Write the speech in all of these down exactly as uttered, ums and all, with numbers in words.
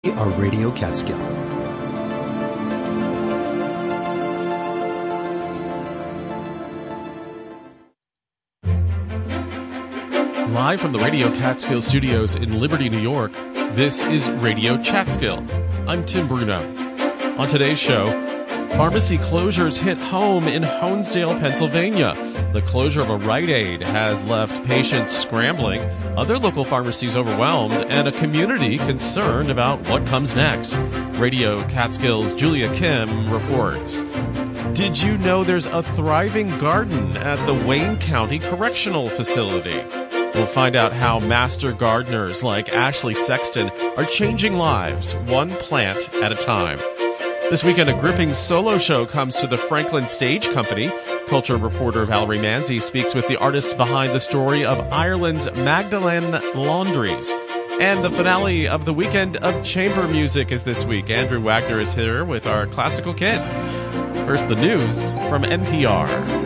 Our Radio Catskill. Live from the Radio Catskill studios in Liberty, New York, this is Radio Catskill. I'm Tim Bruno. On today's show, pharmacy closures hit home in Honesdale, Pennsylvania. The closure of a Rite Aid has left patients scrambling, other local pharmacies overwhelmed, and a community concerned about what comes next. Radio Catskill's Julia Kim reports. Did you know there's a thriving garden at the Wayne County Correctional Facility? We'll find out how master gardeners like Ashley Sexton are changing lives, one plant at a time. This weekend, a gripping solo show comes to the Franklin Stage Company. Culture reporter Valerie Manzi speaks with the artist behind the story of Ireland's Magdalen Laundries. And the finale of the weekend of chamber music is this week. Andrew Wagner is here with our classical kid. First, the news from N P R.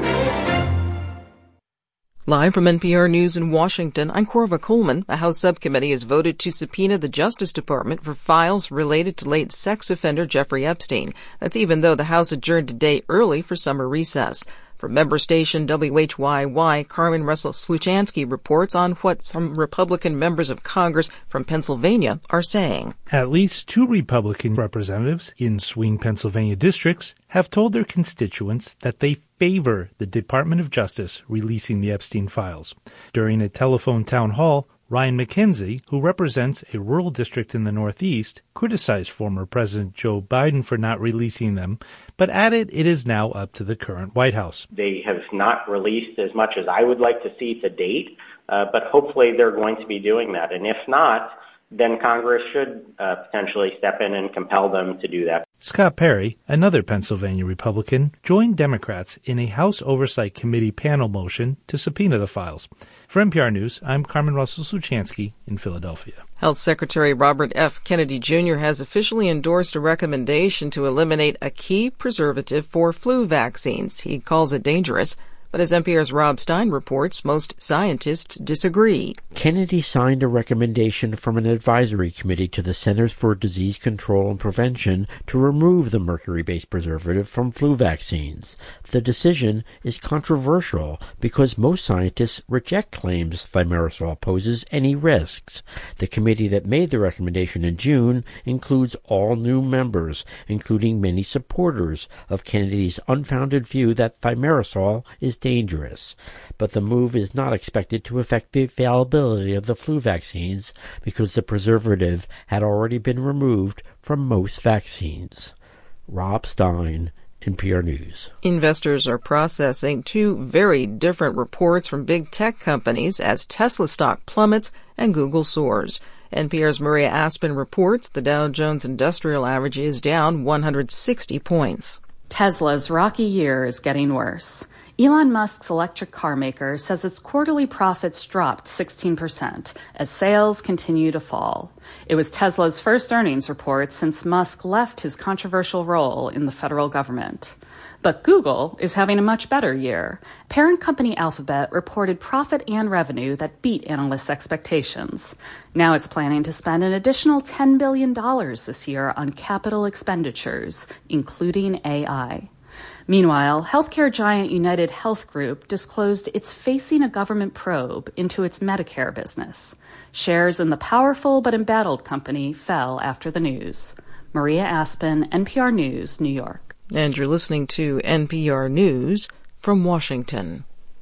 Live from N P R News in Washington, I'm Corva Coleman. A House subcommittee has voted to subpoena the Justice Department for files related to late sex offender Jeffrey Epstein. That's even though the House adjourned a day early for summer recess. From member station W H Y Y, Carmen Russell-Sluchansky reports on what some Republican members of Congress from Pennsylvania are saying. At least two Republican representatives in swing Pennsylvania districts have told their constituents that they favor the Department of Justice releasing the Epstein files. During a telephone town hall, Ryan McKenzie, who represents a rural district in the Northeast, criticized former President Joe Biden for not releasing them, but added it is now up to the current White House. They have not released as much as I would like to see to date, uh, but hopefully they're going to be doing that. And if not, then Congress should uh, potentially step in and compel them to do that. Scott Perry, another Pennsylvania Republican, joined Democrats in a House Oversight Committee panel motion to subpoena the files. For N P R News, I'm Carmen Russell-Sluchansky in Philadelphia. Health Secretary Robert F. Kennedy Junior has officially endorsed a recommendation to eliminate a key preservative for flu vaccines. He calls it dangerous. But as N P R's Rob Stein reports, most scientists disagree. Kennedy signed a recommendation from an advisory committee to the Centers for Disease Control and Prevention to remove the mercury-based preservative from flu vaccines. The decision is controversial because most scientists reject claims thimerosal poses any risks. The committee that made the recommendation in June includes all new members, including many supporters of Kennedy's unfounded view that thimerosal is dangerous, but the move is not expected to affect the availability of the flu vaccines because the preservative had already been removed from most vaccines. Rob Stein, N P R News. Investors are processing two very different reports from big tech companies as Tesla stock plummets and Google soars. N P R's Maria Aspen reports the Dow Jones Industrial Average is down one hundred sixty points. Tesla's rocky year is getting worse. Elon Musk's electric car maker says its quarterly profits dropped sixteen percent as sales continue to fall. It was Tesla's first earnings report since Musk left his controversial role in the federal government. But Google is having a much better year. Parent company Alphabet reported profit and revenue that beat analysts' expectations. Now it's planning to spend an additional ten billion dollars this year on capital expenditures, including A I. Meanwhile, healthcare giant United Health Group disclosed it's facing a government probe into its Medicare business. Shares in the powerful but embattled company fell after the news. Maria Aspen, N P R News, New York. And you're listening to N P R News from Washington.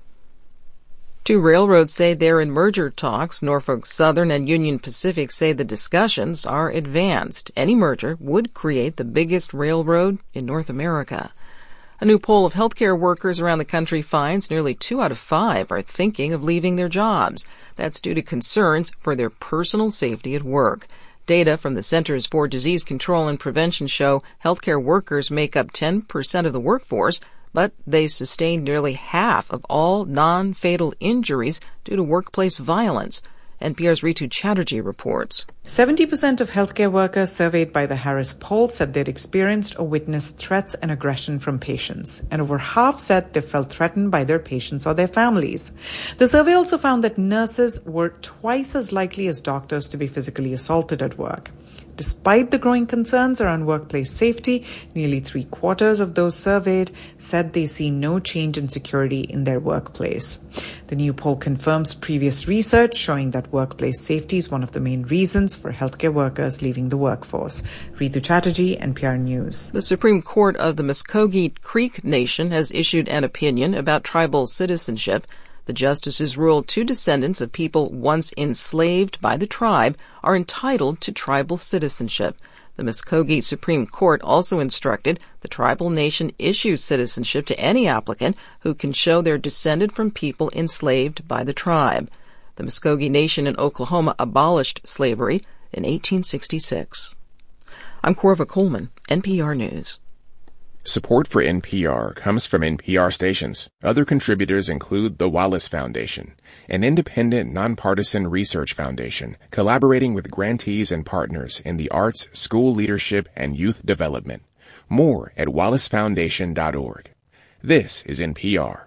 Two railroads say they're in merger talks. Norfolk Southern and Union Pacific say the discussions are advanced. Any merger would create the biggest railroad in North America. A new poll of healthcare workers around the country finds nearly two out of five are thinking of leaving their jobs. That's due to concerns for their personal safety at work. Data from the Centers for Disease Control and Prevention show healthcare workers make up ten percent of the workforce, but they sustained nearly half of all non-fatal injuries due to workplace violence. N P R's Ritu Chatterjee reports. seventy percent of healthcare workers surveyed by the Harris poll said they'd experienced or witnessed threats and aggression from patients, and over half said they felt threatened by their patients or their families. The survey also found that nurses were twice as likely as doctors to be physically assaulted at work. Despite the growing concerns around workplace safety, nearly three quarters of those surveyed said they see no change in security in their workplace. The new poll confirms previous research showing that workplace safety is one of the main reasons for healthcare workers leaving the workforce. Ritu Chatterjee, N P R News. The Supreme Court of the Muskogee Creek Nation has issued an opinion about tribal citizenship. The justices ruled two descendants of people once enslaved by the tribe are entitled to tribal citizenship. The Muskogee Supreme Court also instructed the tribal nation issue citizenship to any applicant who can show they're descended from people enslaved by the tribe. The Muskogee Nation in Oklahoma abolished slavery in eighteen sixty-six. I'm Corva Coleman, N P R News. Support for N P R comes from N P R stations. Other contributors include the Wallace Foundation, an independent, nonpartisan research foundation collaborating with grantees and partners in the arts, school leadership, and youth development. More at wallace foundation dot org. This is N P R.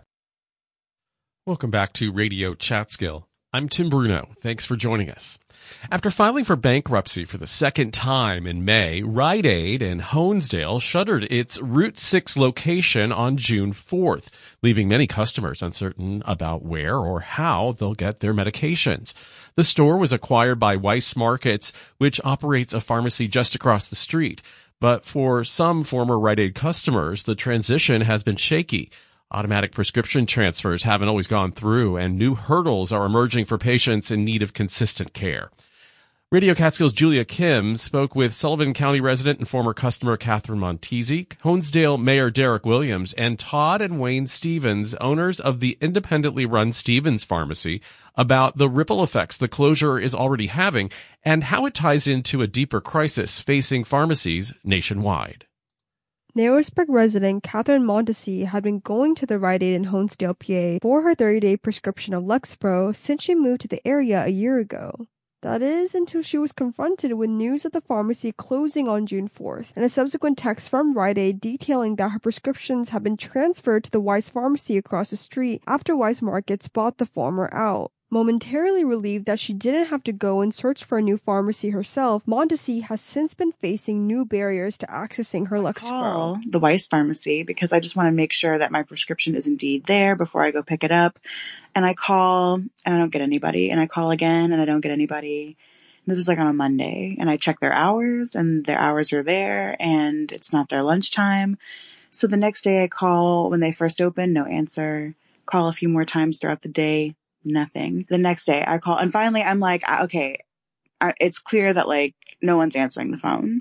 Welcome back to Radio Chatskill. I'm Tim Bruno. Thanks for joining us. After filing for bankruptcy for the second time in May, Rite Aid in Honesdale shuttered its Route six location on June fourth, leaving many customers uncertain about where or how they'll get their medications. The store was acquired by Weis Markets, which operates a pharmacy just across the street. But for some former Rite Aid customers, the transition has been shaky. Automatic prescription transfers haven't always gone through, and new hurdles are emerging for patients in need of consistent care. Radio Catskill's Julia Kim spoke with Sullivan County resident and former customer Catherine Montesi, Honesdale Mayor Derek Williams, and Todd and Wayne Stevens, owners of the independently run Stevens Pharmacy, about the ripple effects the closure is already having and how it ties into a deeper crisis facing pharmacies nationwide. Narrowsburg resident Catherine Montesi had been going to the Rite Aid in Honesdale, P A for her thirty-day prescription of Lexapro since she moved to the area a year ago. That is, until she was confronted with news of the pharmacy closing on June fourth, and a subsequent text from Rite Aid detailing that her prescriptions had been transferred to the Weis Pharmacy across the street after Weis Markets bought the former out. Momentarily relieved that she didn't have to go and search for a new pharmacy herself, Montesi has since been facing new barriers to accessing her Lexapro. Call the Weis Pharmacy because I just want to make sure that my prescription is indeed there before I go pick it up. And I call and I don't get anybody. And I call again and I don't get anybody. And this was like on a Monday. And I check their hours and their hours are there and it's not their lunchtime. So the next day I call when they first open, no answer. Call a few more times throughout the day. Nothing. The next day I call and finally I'm like, okay, it's clear that like no one's answering the phone.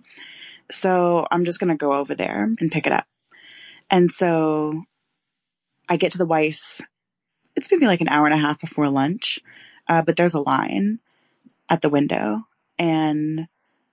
So I'm just going to go over there and pick it up. And so I get to the Weis. It's maybe like an hour and a half before lunch. Uh, but there's a line at the window and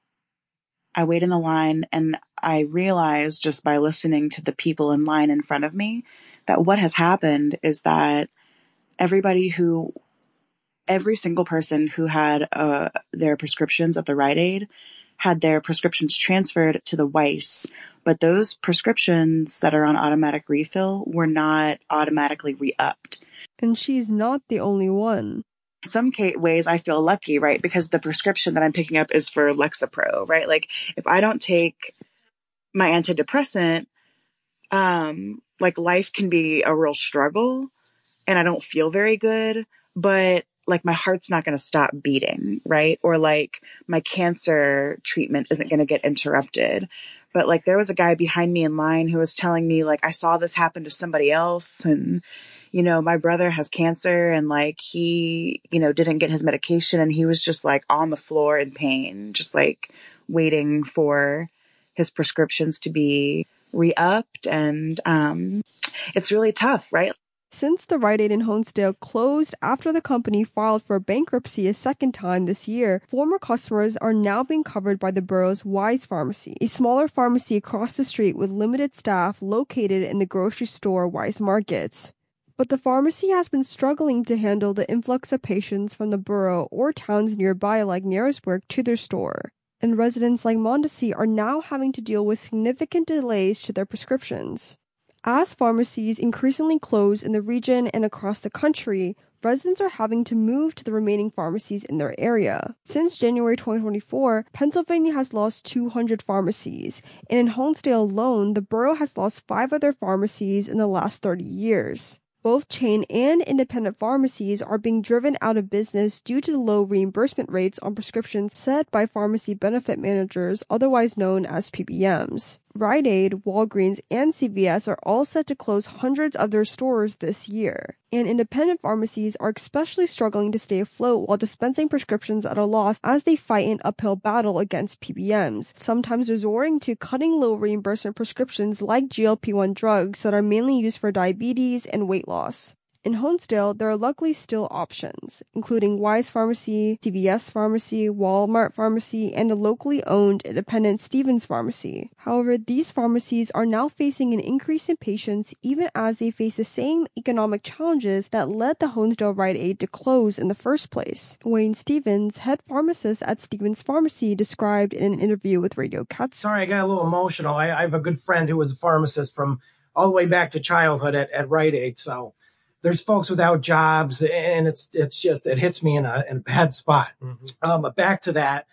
I wait in the line and I realize just by listening to the people in line in front of me that what has happened is that everybody who, every single person who had uh, their prescriptions at the Rite Aid had their prescriptions transferred to the Weis, but those prescriptions that are on automatic refill were not automatically re-upped. And she's not the only one. In some ways I feel lucky, right? Because the prescription that I'm picking up is for Lexapro, right? Like if I don't take my antidepressant, um, like life can be a real struggle. And I don't feel very good, but like my heart's not going to stop beating, right? Or like my cancer treatment isn't going to get interrupted. But like there was a guy behind me in line who was telling me like, I saw this happen to somebody else. And, you know, my brother has cancer and like he, you know, didn't get his medication and he was just like on the floor in pain, just like waiting for his prescriptions to be re-upped. And um, it's really tough, right? Since the Rite Aid in Honesdale closed after the company filed for bankruptcy a second time this year, former customers are now being covered by the borough's Weis Pharmacy, a smaller pharmacy across the street with limited staff located in the grocery store Weis Markets. But the pharmacy has been struggling to handle the influx of patients from the borough or towns nearby like Narrowsburg to their store. And residents like Montesi are now having to deal with significant delays to their prescriptions. As pharmacies increasingly close in the region and across the country, residents are having to move to the remaining pharmacies in their area. Since January twenty twenty-four, Pennsylvania has lost two hundred pharmacies, and in Honesdale alone, the borough has lost five of their pharmacies in the last thirty years. Both chain and independent pharmacies are being driven out of business due to the low reimbursement rates on prescriptions set by pharmacy benefit managers, otherwise known as P B Ms. Rite Aid, Walgreens, and C V S are all set to close hundreds of their stores this year. And independent pharmacies are especially struggling to stay afloat while dispensing prescriptions at a loss as they fight an uphill battle against P B Ms, sometimes resorting to cutting low reimbursement prescriptions like G L P one drugs that are mainly used for diabetes and weight loss. In Honesdale, there are luckily still options, including Wise Pharmacy, C V S Pharmacy, Walmart Pharmacy, and the locally owned independent Stevens Pharmacy. However, these pharmacies are now facing an increase in patients even as they face the same economic challenges that led the Honesdale Rite Aid to close in the first place. Wayne Stevens, head pharmacist at Stevens Pharmacy, described in an interview with Radio Catskill. Sorry, I got a little emotional. I, I have a good friend who was a pharmacist from all the way back to childhood at, at Rite Aid, so there's folks without jobs, and it's it's just, it hits me in a, in a bad spot. Mm-hmm. Um, but back to that.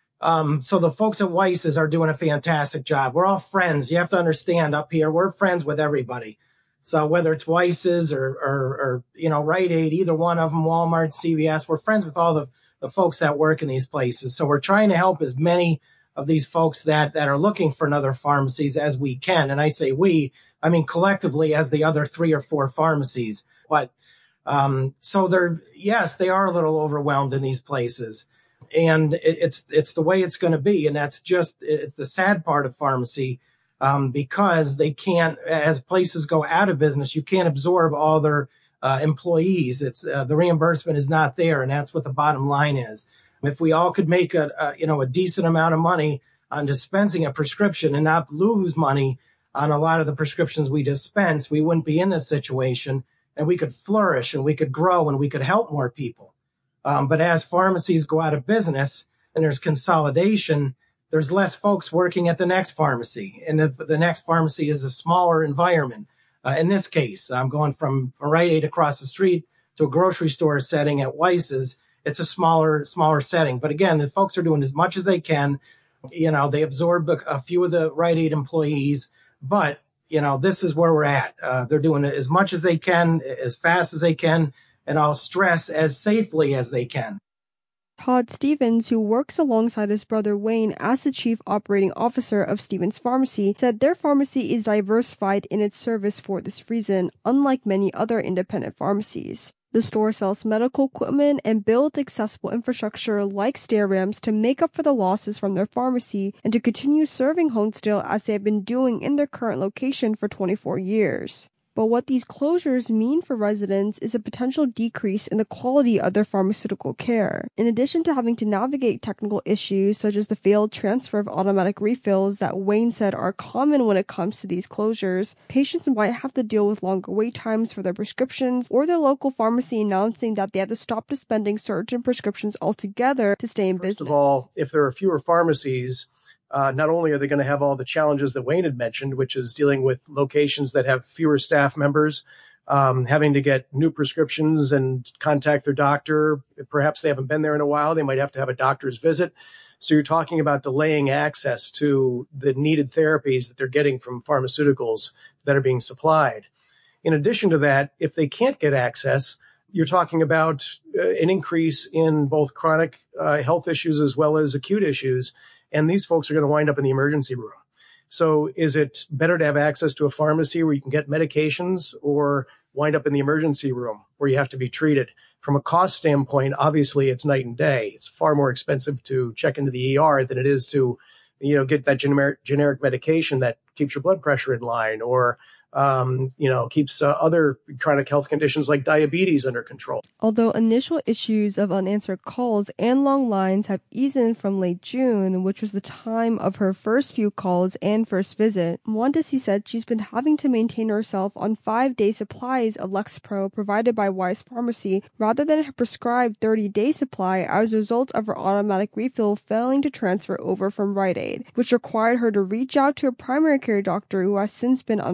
Um, so the folks at Weiss's are doing a fantastic job. We're all friends. You have to understand up here, we're friends with everybody. So whether it's Weiss's or, or, or you know, Rite Aid, either one of them, Walmart, C V S, we're friends with all the, the folks that work in these places. So we're trying to help as many of these folks that, that are looking for another pharmacies as we can. And I say we, I mean collectively as the other three or four pharmacies. But um, so they're, yes, they are a little overwhelmed in these places, and it, it's it's the way it's going to be. And that's just, it's the sad part of pharmacy, um, because they can't, as places go out of business, you can't absorb all their uh, employees. It's uh, the reimbursement is not there. And that's what the bottom line is. If we all could make a, a you know, a decent amount of money on dispensing a prescription and not lose money on a lot of the prescriptions we dispense, we wouldn't be in this situation. And we could flourish and we could grow and we could help more people. Um, but as pharmacies go out of business and there's consolidation, there's less folks working at the next pharmacy. And if the next pharmacy is a smaller environment, uh, in this case, I'm going from a Rite Aid across the street to a grocery store setting at Weiss's. It's a smaller, smaller setting. But again, the folks are doing as much as they can. You know, they absorb a, a few of the Rite Aid employees, but you know, this is where we're at. Uh, they're doing it as much as they can, as fast as they can, and I'll stress as safely as they can. Todd Stevens, who works alongside his brother Wayne as the chief operating officer of Stevens Pharmacy, said their pharmacy is diversified in its service for this reason, unlike many other independent pharmacies. The store sells medical equipment and builds accessible infrastructure like stair ramps to make up for the losses from their pharmacy and to continue serving Honesdale as they have been doing in their current location for twenty-four years. But what these closures mean for residents is a potential decrease in the quality of their pharmaceutical care. In addition to having to navigate technical issues such as the failed transfer of automatic refills that Wayne said are common when it comes to these closures, patients might have to deal with longer wait times for their prescriptions or their local pharmacy announcing that they have to stop dispensing certain prescriptions altogether to stay in First business. First of all, if there are fewer pharmacies, Uh, not only are they going to have all the challenges that Wayne had mentioned, which is dealing with locations that have fewer staff members, um, having to get new prescriptions and contact their doctor. Perhaps they haven't been there in a while. They might have to have a doctor's visit. So you're talking about delaying access to the needed therapies that they're getting from pharmaceuticals that are being supplied. In addition to that, if they can't get access, you're talking about uh, an increase in both chronic uh, health issues as well as acute issues. And these folks are going to wind up in the emergency room. So is it better to have access to a pharmacy where you can get medications or wind up in the emergency room where you have to be treated? From a cost standpoint, obviously it's night and day. It's far more expensive to check into the E R than it is to, you know, get that generic, generic medication that keeps your blood pressure in line or, um, you know, keeps uh, other chronic health conditions like diabetes under control. Although initial issues of unanswered calls and long lines have eased from late June, which was the time of her first few calls and first visit, Mondesi said she's been having to maintain herself on five-day supplies of Lexapro provided by Wise Pharmacy rather than her prescribed thirty-day supply as a result of her automatic refill failing to transfer over from Rite Aid, which required her to reach out to a primary care doctor who has since been unresponsive.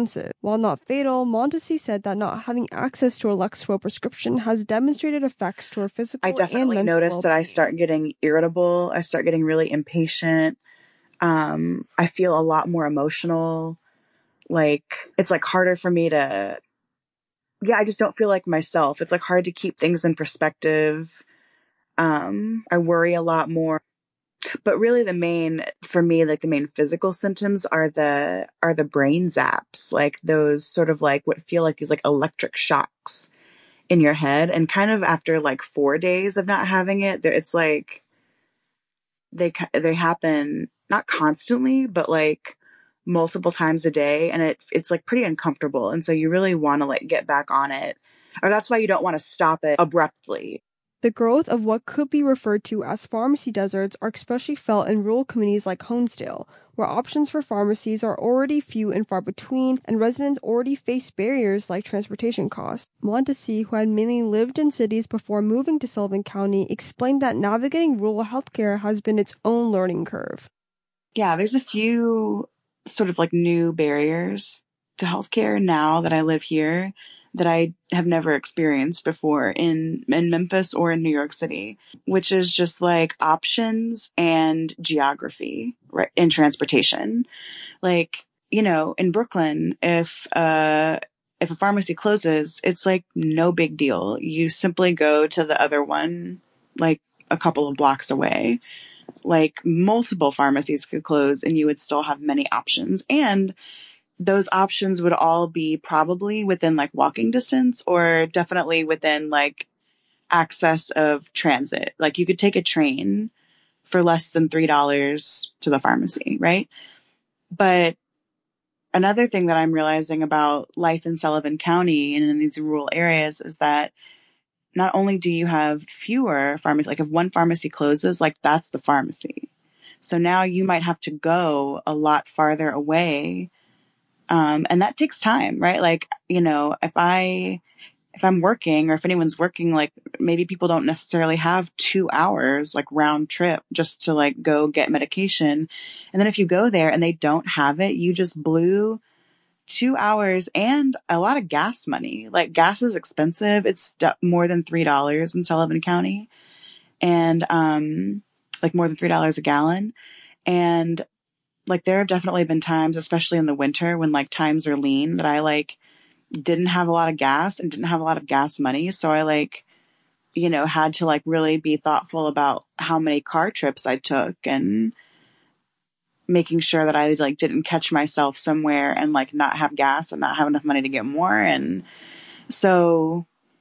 responsive. While not fatal, Mondesi said that not having access to a Lexapro prescription has demonstrated effects to her physical I definitely and mental notice that I well-being. start getting irritable. I start getting really impatient. Um, I feel a lot more emotional. Like, it's like harder for me to, yeah, I just don't feel like myself. It's like hard to keep things in perspective. Um, I worry a lot more. But really the main, for me, like the main physical symptoms are the, are the brain zaps, like those sort of like what feel like these like electric shocks in your head. And kind of after like four days of not having it, it's like they, they happen not constantly, but like multiple times a day. And it, it's like pretty uncomfortable. And so you really want to like get back on it, or that's why you don't want to stop it abruptly. The growth of what could be referred to as pharmacy deserts are especially felt in rural communities like Honesdale, where options for pharmacies are already few and far between, and residents already face barriers like transportation costs. Mondesi, who had mainly lived in cities before moving to Sullivan County, explained that navigating rural healthcare has been its own learning curve. Yeah, there's a few sort of like new barriers to healthcare now that I live here that I have never experienced before in, in Memphis or in New York City, which is just like options and geography, right? And transportation. Like, you know, in Brooklyn, if, uh, if a pharmacy closes, it's like no big deal. You simply go to the other one, like a couple of blocks away. Like multiple pharmacies could close and you would still have many options. And those options would all be probably within like walking distance or definitely within like access of transit. Like you could take a train for less than three dollars to the pharmacy, right? But another thing that I'm realizing about life in Sullivan County and in these rural areas is that not only do you have fewer pharmacies, like if one pharmacy closes, like that's the pharmacy. So now you might have to go a lot farther away. Um, and that takes time, right? Like, you know, if I, if I'm working or if anyone's working, like maybe people don't necessarily have two hours, like round trip just to like go get medication. And then if you go there and they don't have it, you just blew two hours and a lot of gas money. Like gas is expensive. It's more than three dollars in Sullivan County and, um, like more than three dollars a gallon. And like, there have definitely been times, especially in the winter when like times are lean, that I like didn't have a lot of gas and didn't have a lot of gas money. So I like, you know, had to like really be thoughtful about how many car trips I took and making sure that I like didn't catch myself somewhere and like not have gas and not have enough money to get more. And so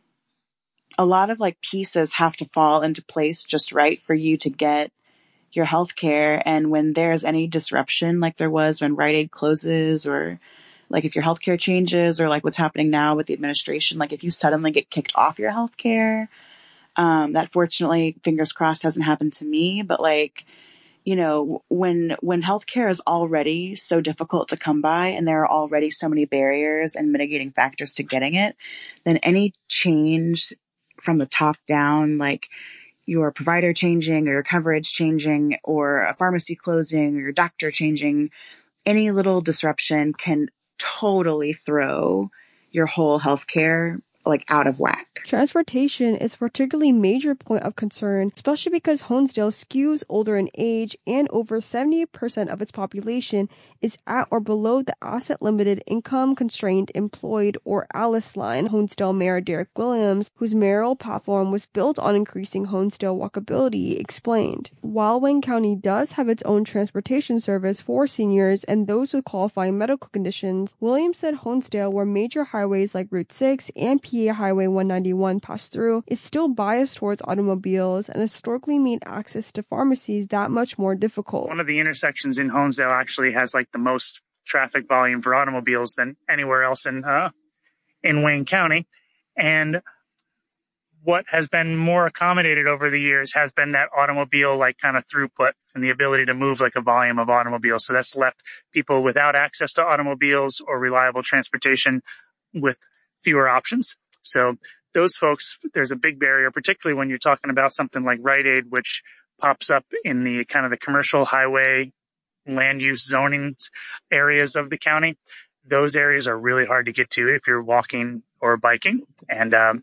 a lot of like pieces have to fall into place just right for you to get your healthcare. And when there's any disruption, like there was when Rite Aid closes, or like if your healthcare changes, or like what's happening now with the administration, like if you suddenly get kicked off your healthcare, um, that fortunately, fingers crossed, hasn't happened to me. But like, you know, when, when healthcare is already so difficult to come by and there are already so many barriers and mitigating factors to getting it, then any change from the top down, like your provider changing or your coverage changing or a pharmacy closing or your doctor changing, any little disruption can totally throw your whole healthcare like out of whack. Transportation is a particularly major point of concern, especially because Honesdale skews older in age and over seventy percent of its population is at or below the asset-limited, income-constrained, employed, or ALICE line. Honesdale Mayor Derek Williams, whose mayoral platform was built on increasing Honesdale walkability, explained. While Wayne County does have its own transportation service for seniors and those with qualifying medical conditions, Williams said Honesdale, where major highways like Route six and P A Highway one ninety-one pass through, is still biased towards automobiles and historically made access to pharmacies that much more difficult. One of the intersections in Honesdale actually has like the most traffic volume for automobiles than anywhere else in uh, in Wayne County. And what has been more accommodated over the years has been that automobile like kind of throughput and the ability to move like a volume of automobiles. So that's left people without access to automobiles or reliable transportation with fewer options. So those folks, there's a big barrier, particularly when you're talking about something like Rite Aid, which pops up in the kind of the commercial highway land use zoning areas of the county. those areas are really hard to get to if you're walking or biking. And um,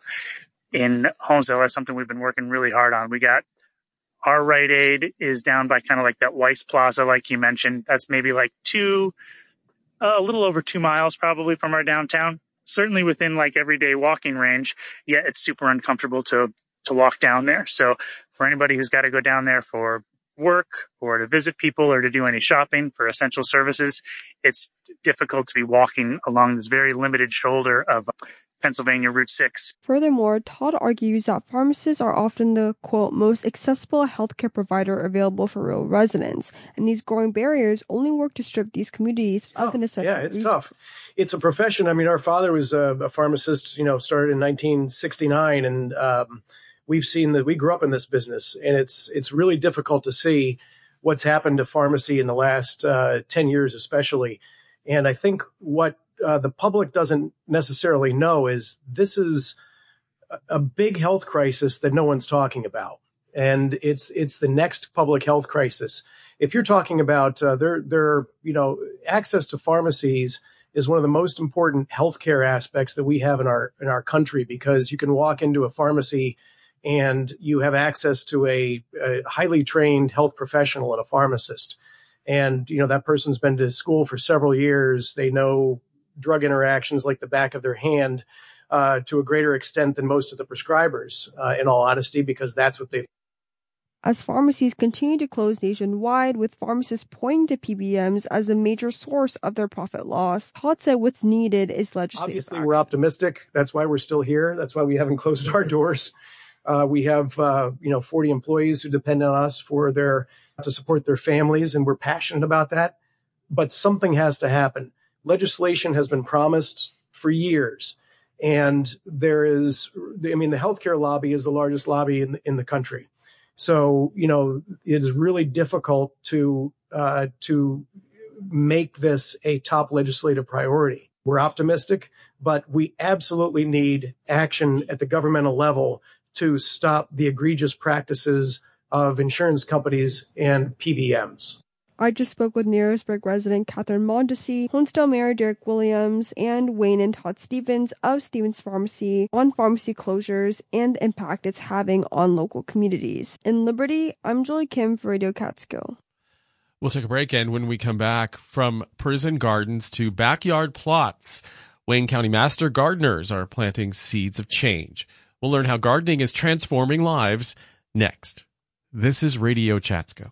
in Holmesdale, that's something we've been working really hard on. We got our Rite Aid is down by kind of like that Weiss Plaza, like you mentioned. That's maybe like two, uh, a little over two miles probably from our downtown. Certainly within like everyday walking range, yet it's super uncomfortable to to walk down there. So for anybody who's got to go down there for work or to visit people or to do any shopping for essential services, it's difficult to be walking along this very limited shoulder of Pennsylvania Route six. Furthermore, Todd argues that pharmacists are often the, quote, most accessible healthcare provider available for rural residents, and these growing barriers only work to strip these communities of the necessary. Yeah, it's tough. It's a profession. I mean, our father was a, a pharmacist, you know, started in nineteen sixty-nine, and um, we've seen that we grew up in this business, and it's it's really difficult to see what's happened to pharmacy in the last uh, ten years especially. And I think what Uh, the public doesn't necessarily know is this is a, a big health crisis that no one's talking about. And it's, it's the next public health crisis. If you're talking about, uh, their, their, you know, access to pharmacies is one of the most important healthcare aspects that we have in our, in our country, because you can walk into a pharmacy and you have access to a, a highly trained health professional and a pharmacist. And, you know, that person's been to school for several years. They know drug interactions like the back of their hand uh, to a greater extent than most of the prescribers, uh, in all honesty, because that's what they've. As pharmacies continue to close nationwide, with pharmacists pointing to P B Ms as a major source of their profit loss, Todd said what's needed is legislative Obviously, action. We're optimistic. That's why we're still here. That's why we haven't closed our doors. Uh, we have, uh, you know, forty employees who depend on us for their to support their families, and we're passionate about that. But something has to happen. Legislation has been promised for years, and there is, I mean, the healthcare lobby is the largest lobby in, in the country. So, you know, it is really difficult to, uh, to make this a top legislative priority. We're optimistic, but we absolutely need action at the governmental level to stop the egregious practices of insurance companies and P B Ms. I just spoke with Narrowsburg resident Catherine Mondesi, Holmesdale Mayor Derek Williams, and Wayne and Todd Stevens of Stevens Pharmacy on pharmacy closures and the impact it's having on local communities. In Liberty, I'm Julie Kim for Radio Catskill. We'll take a break, and when we come back, from prison gardens to backyard plots, Wayne County Master Gardeners are planting seeds of change. We'll learn how gardening is transforming lives next. This is Radio Chatskill.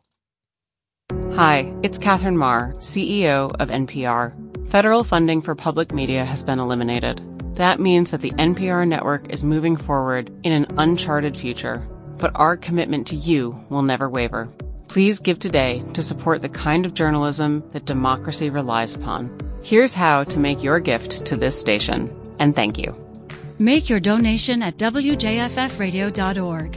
Hi, it's Catherine Marr, C E O of N P R. Federal funding for public media has been eliminated. That means that the N P R network is moving forward in an uncharted future. But our commitment to you will never waver. Please give today to support the kind of journalism that democracy relies upon. Here's how to make your gift to this station. And thank you. Make your donation at W J F F radio dot org.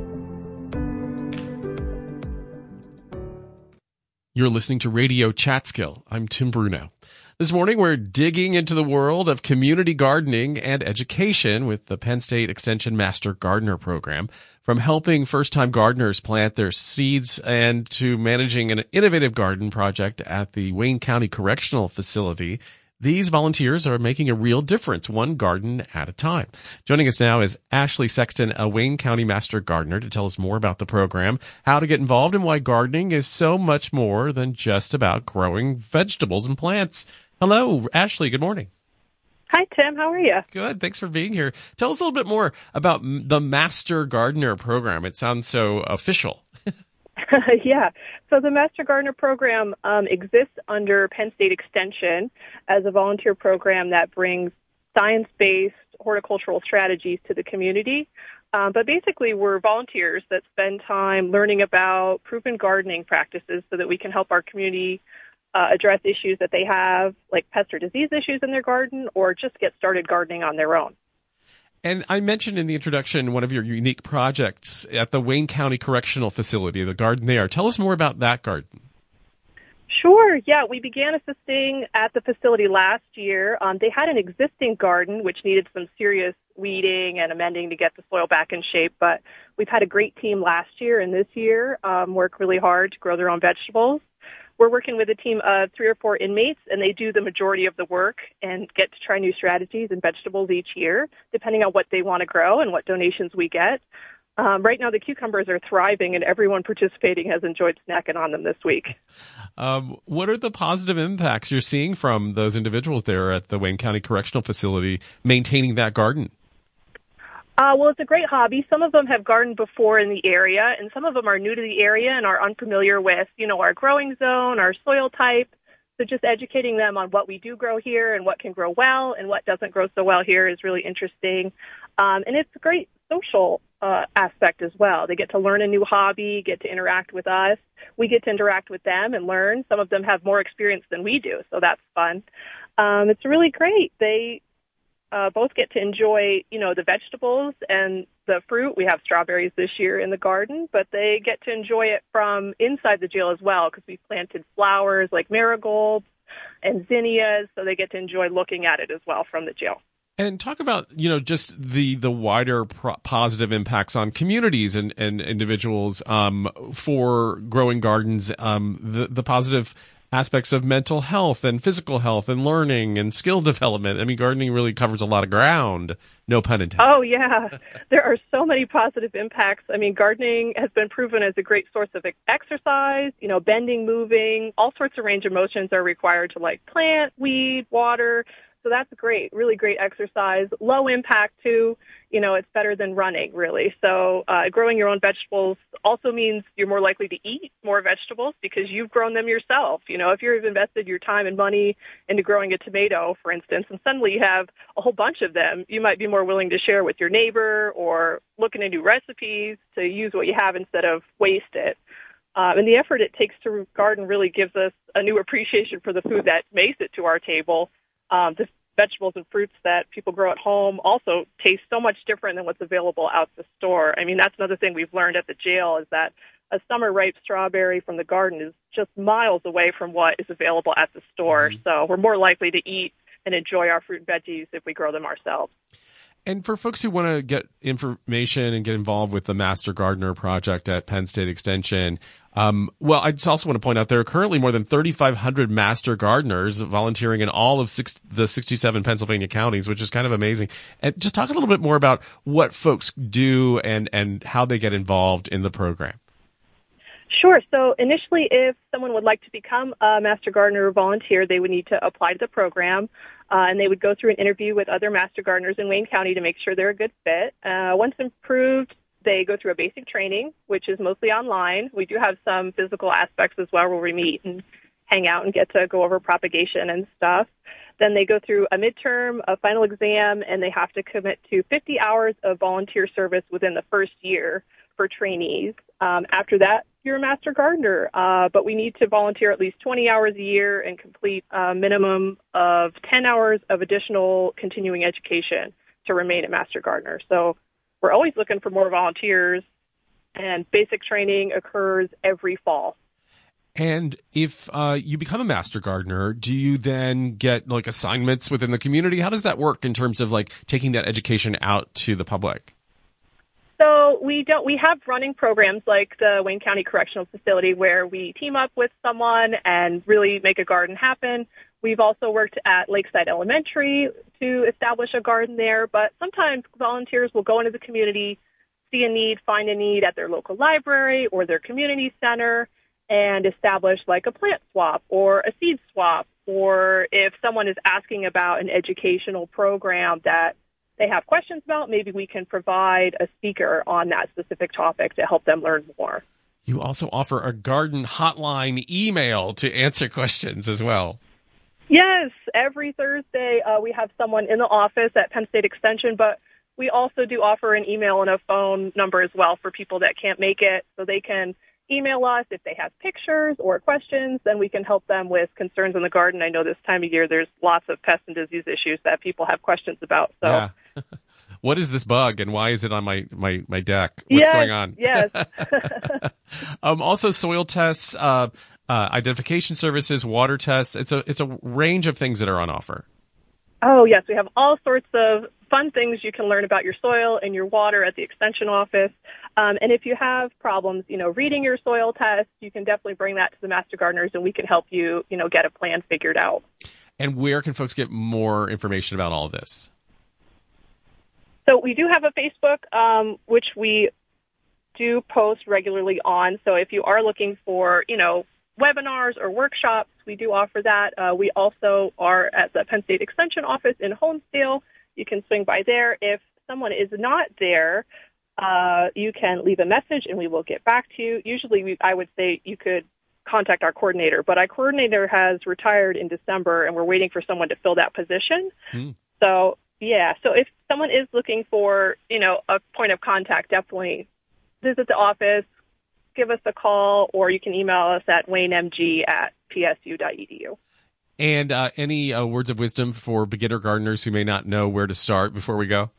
You're listening to Radio Chatskill. I'm Tim Bruno. This morning, we're digging into the world of community gardening and education with the Penn State Extension Master Gardener Program. From helping first-time gardeners plant their seeds and to managing an innovative garden project at the Wayne County Correctional Facility, these volunteers are making a real difference, one garden at a time. Joining us now is Ashley Sexton, a Wayne County Master Gardener, to tell us more about the program, how to get involved, and why gardening is so much more than just about growing vegetables and plants. Hello, Ashley. Good morning. Hi, Tim. How are you? Good. Thanks for being here. Tell us a little bit more about the Master Gardener Program. It sounds so official. Yeah. So the Master Gardener Program um, exists under Penn State Extension as a volunteer program that brings science-based horticultural strategies to the community. Um, but basically, we're volunteers that spend time learning about proven gardening practices so that we can help our community uh, address issues that they have, like pest or disease issues in their garden, or just get started gardening on their own. And I mentioned in the introduction one of your unique projects at the Wayne County Correctional Facility, the garden there. Tell us more about that garden. Sure. Yeah, we began assisting at the facility last year. Um, they had an existing garden which needed some serious weeding and amending to get the soil back in shape, but we've had a great team last year and this year um, work really hard to grow their own vegetables. we're working with a team of three or four inmates, and they do the majority of the work and get to try new strategies and vegetables each year, depending on what they want to grow and what donations we get. Um, right now, the cucumbers are thriving, and everyone participating has enjoyed snacking on them this week. Um, what are the positive impacts you're seeing from those individuals there at the Wayne County Correctional Facility maintaining that garden? Uh, well, it's a great hobby. Some of them have gardened before in the area, and some of them are new to the area and are unfamiliar with, you know, our growing zone, our soil type. So just educating them on what we do grow here and what can grow well and what doesn't grow so well here is really interesting. Um, and it's a great social uh, aspect as well. They get to learn a new hobby, get to interact with us. We get to interact with them and learn. Some of them have more experience than we do, so that's fun. Um, it's really great. They Uh, both get to enjoy, you know, the vegetables and the fruit. We have strawberries this year in the garden, but they get to enjoy it from inside the jail as well because we planted flowers like marigolds and zinnias, so they get to enjoy looking at it as well from the jail. And talk about, you know, just the the wider pro- positive impacts on communities and, and individuals um, for growing gardens, um, the, the positive aspects of mental health and physical health and learning and skill development. I mean, gardening really covers a lot of ground, no pun intended. Oh, yeah. There are so many positive impacts. I mean, gardening has been proven as a great source of exercise, you know, bending, moving, all sorts of range of motions are required to like plant, weed, water. So that's great, really great exercise. Low impact too, you know, it's better than running really. So uh, growing your own vegetables also means you're more likely to eat more vegetables because you've grown them yourself. You know, if you've invested your time and money into growing a tomato, for instance, and suddenly you have a whole bunch of them, you might be more willing to share with your neighbor or look into new recipes to use what you have instead of waste it. Um, and the effort it takes to garden really gives us a new appreciation for the food that makes it to our table. Um, the vegetables and fruits that people grow at home also taste so much different than what's available out the store. I mean, that's another thing we've learned at the jail is that a summer ripe strawberry from the garden is just miles away from what is available at the store. Mm-hmm. So we're more likely to eat and enjoy our fruit and veggies if we grow them ourselves. And for folks who want to get information and get involved with the Master Gardener project at Penn State Extension, um, well, I just also want to point out there are currently more than thirty-five hundred Master Gardeners volunteering in all of six, the sixty-seven Pennsylvania counties, which is kind of amazing. And just talk a little bit more about what folks do and, and how they get involved in the program. Sure. So initially, if someone would like to become a Master Gardener or volunteer, they would need to apply to the program, uh, and they would go through an interview with other Master Gardeners in Wayne County to make sure they're a good fit. Uh, once approved, they go through a basic training, which is mostly online. We do have some physical aspects as well where we meet and hang out and get to go over propagation and stuff. Then they go through a midterm, a final exam, and they have to commit to fifty hours of volunteer service within the first year for trainees. Um, after that, you're a Master Gardener, uh, but we need to volunteer at least twenty hours a year and complete a minimum of ten hours of additional continuing education to remain a Master Gardener. So we're always looking for more volunteers, and basic training occurs every fall. And if uh, you become a Master Gardener, do you then get like assignments within the community? How does that work in terms of like taking that education out to the public? So we don't. We have running programs like the Wayne County Correctional Facility where we team up with someone and really make a garden happen. We've also worked at Lakeside Elementary to establish a garden there, but sometimes volunteers will go into the community, see a need, find a need at their local library or their community center, and establish like a plant swap or a seed swap, or if someone is asking about an educational program that they have questions about, maybe we can provide a speaker on that specific topic to help them learn more. You also offer a garden hotline email to answer questions as well. Yes, every Thursday uh, we have someone in the office at Penn State Extension, but we also do offer an email and a phone number as well for people that can't make it, so they can email us if they have pictures or questions, then we can help them with concerns in the garden. I know this time of year there's lots of pest and disease issues that people have questions about. So, yeah. What is this bug and why is it on my, my, my deck? What's yes, going on? Yes. um, also soil tests, uh, uh, identification services, water tests. It's a, it's a range of things that are on offer. Oh, yes. We have all sorts of fun things you can learn about your soil and your water at the Extension office. Um, and if you have problems, you know, reading your soil test, you can definitely bring that to the Master Gardeners, and we can help you, you know, get a plan figured out. And where can folks get more information about all of this? So we do have a Facebook, um, which we do post regularly on. So if you are looking for, you know, webinars or workshops, we do offer that. Uh, we also are at the Penn State Extension office in Honesdale. You can swing by there. If someone is not there, uh, you can leave a message and we will get back to you. Usually we, I would say you could contact our coordinator, but our coordinator has retired in December and we're waiting for someone to fill that position. Hmm. So, yeah, so if someone is looking for, you know, a point of contact, definitely visit the office, give us a call, or you can email us at waynemg at p s u dot e d u. And uh, any uh, words of wisdom for beginner gardeners who may not know where to start before we go?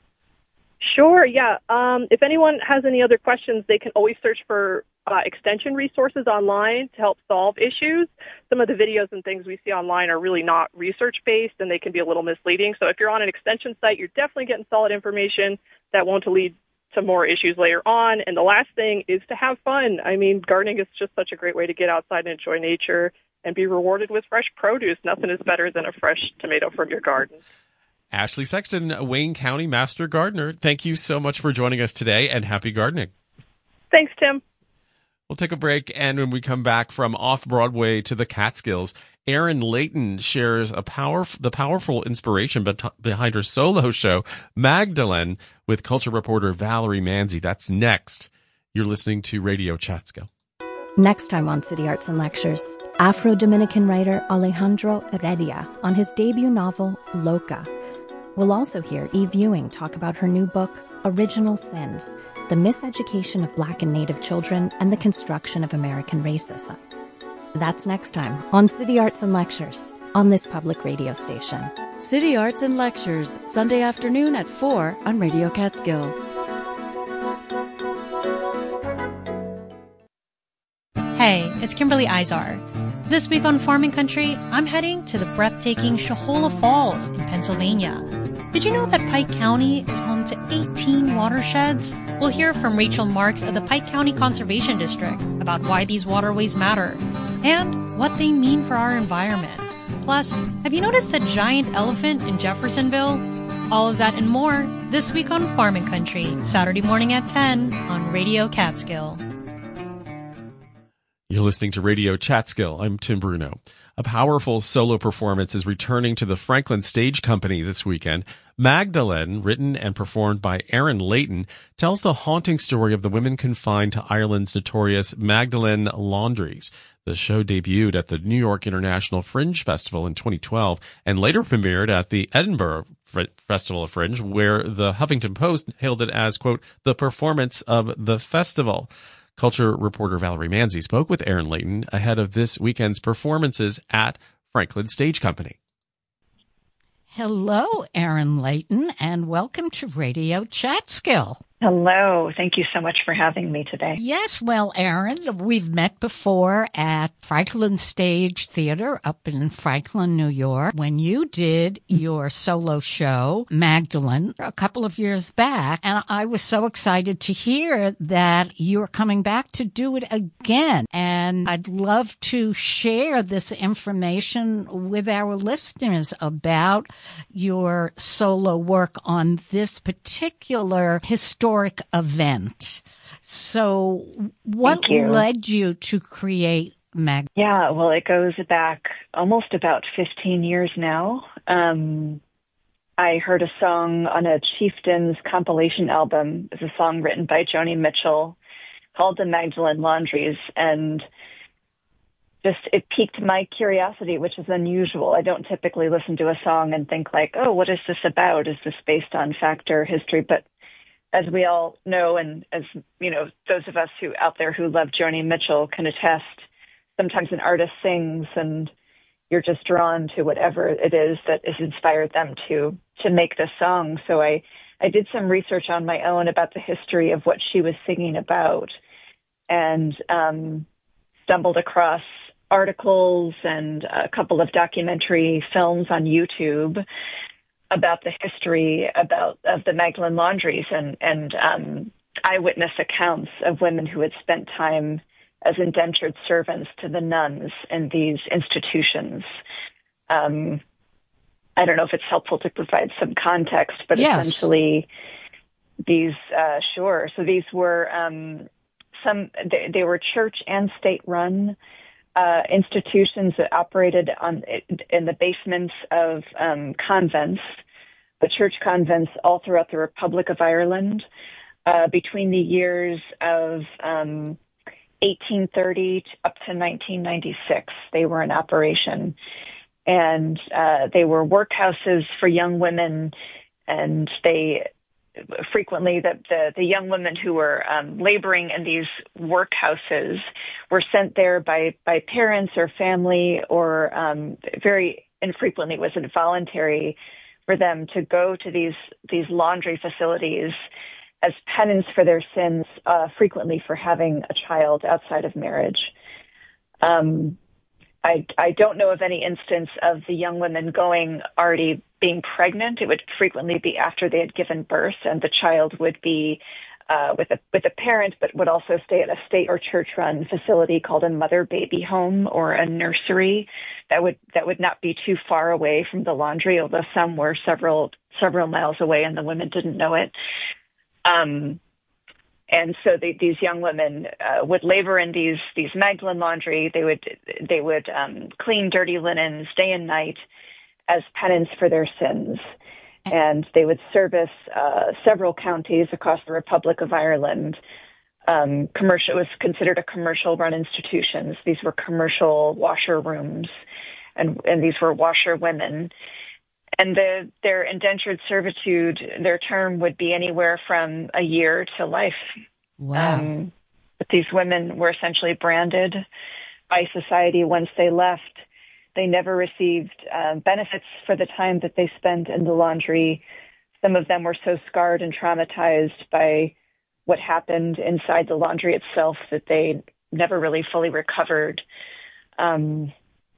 Sure, yeah. Um, if anyone has any other questions, they can always search for uh, extension resources online to help solve issues. Some of the videos and things we see online are really not research-based, and they can be a little misleading. So if you're on an extension site, you're definitely getting solid information that won't lead to more issues later on. And the last thing is to have fun. I mean, gardening is just such a great way to get outside and enjoy nature and be rewarded with fresh produce. Nothing is better than a fresh tomato from your garden. Ashley Sexton, Wayne County Master Gardener, thank you so much for joining us today, and happy gardening. Thanks, Tim. We'll take a break, and when we come back from off-Broadway to the Catskills, Erin Layton shares a power, the powerful inspiration behind her solo show, Magdalene, with culture reporter Valerie Manzi. That's next. You're listening to Radio Chatskill. Next time on City Arts and Lectures, Afro-Dominican writer Alejandro Heredia on his debut novel, Loca. We'll also hear Eve Ewing talk about her new book, Original Sins, the miseducation of Black and Native children and the construction of American racism. That's next time on City Arts and Lectures on this public radio station. City Arts and Lectures, Sunday afternoon at four on Radio Catskill. Hey, it's Kimberly Izar. This week on Farming Country, I'm heading to the breathtaking Shohola Falls in Pennsylvania. Did you know that Pike County is home to eighteen watersheds? We'll hear from Rachel Marks of the Pike County Conservation District about why these waterways matter and what they mean for our environment. Plus, have you noticed the giant elephant in Jeffersonville? All of that and more this week on Farming Country, Saturday morning at ten on Radio Catskill. You're listening to Radio Chatskill. I'm Tim Bruno. A powerful solo performance is returning to the Franklin Stage Company this weekend. Magdalene, written and performed by Erin Layton, tells the haunting story of the women confined to Ireland's notorious Magdalen laundries. The show debuted at the New York International Fringe Festival in twenty twelve and later premiered at the Edinburgh Festival of Fringe, where the Huffington Post hailed it as, quote, the performance of the festival. Culture reporter Valerie Manzi spoke with Erin Layton ahead of this weekend's performances at Franklin Stage Company. Hello, Erin Layton, and welcome to Radio Chatskill. Hello. Thank you so much for having me today. Yes, well, Erin, we've met before at Franklin Stage Theater up in Franklin, New York, when you did your solo show, Magdalene, a couple of years back. And I was so excited to hear that you're coming back to do it again. And I'd love to share this information with our listeners about your solo work on this particular historic event. So what you. led you to create Mag? Yeah, well, it goes back almost about fifteen years now. Um, I heard a song on a Chieftains compilation album. It's a song written by Joni Mitchell called The Magdalen Laundries, and just it piqued my curiosity, which is unusual. I don't typically listen to a song and think like, oh, what is this about? Is this based on fact or history? But as we all know, and as, you know, those of us who out there who love Joni Mitchell can attest, sometimes an artist sings and you're just drawn to whatever it is that has inspired them to to make this song. So I, I did some research on my own about the history of what she was singing about, and um, stumbled across articles and a couple of documentary films on YouTube about the history about of the Magdalen laundries, and and um, eyewitness accounts of women who had spent time as indentured servants to the nuns in these institutions. Um, I don't know if it's helpful to provide some context, but yes. essentially these, uh, sure. So these were, um, some, they, they were church and state run, uh, institutions that operated on, in the basements of, um, convents, the church convents all throughout the Republic of Ireland, uh, between the years of, um, eighteen thirty to up to nineteen ninety-six. They were in operation. And uh, they were workhouses for young women, and they frequently, the, the, the young women who were um, laboring in these workhouses were sent there by, by parents or family, or um, very infrequently was it voluntary for them to go to these, these laundry facilities as penance for their sins, uh, frequently for having a child outside of marriage. Um, I, I don't know of any instance of the young women going already being pregnant. It would frequently be after they had given birth, and the child would be uh, with a with a parent, but would also stay at a state or church-run facility called a mother-baby home or a nursery that would that would not be too far away from the laundry, although some were several several miles away, and the women didn't know it. Um, And so they, these young women uh, would labor in these these Magdalene laundry. They would they would um, clean dirty linens day and night as penance for their sins, and they would service uh, several counties across the Republic of Ireland. Um, commercial it was considered a commercial run institutions. These were commercial washer rooms, and and these were washer women. And the, their indentured servitude, their term would be anywhere from a year to life. Wow. Um, but these women were essentially branded by society once they left. They never received uh, benefits for the time that they spent in the laundry. Some of them were so scarred and traumatized by what happened inside the laundry itself that they never really fully recovered. Um,